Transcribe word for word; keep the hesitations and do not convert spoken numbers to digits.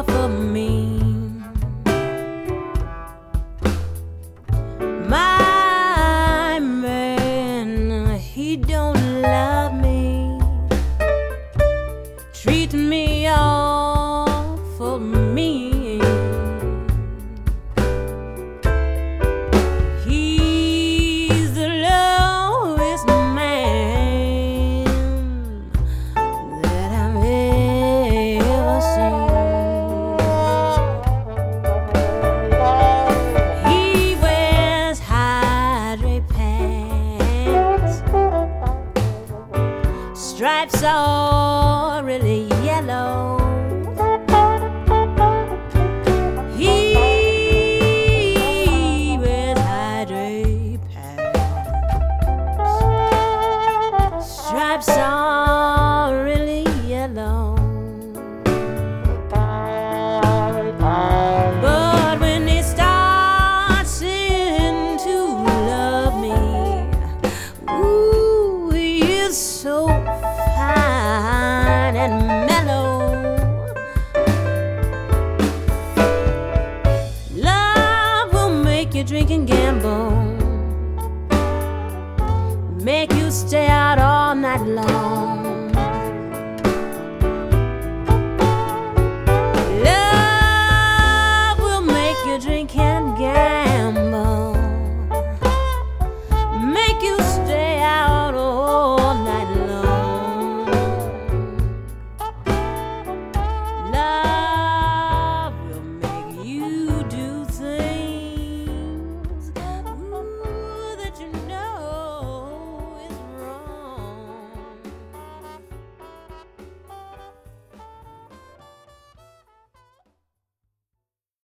for me. My man, he don't love me, treat me all for me. He's the lowest man that I've ever seen. He wears high draped pants, stripes all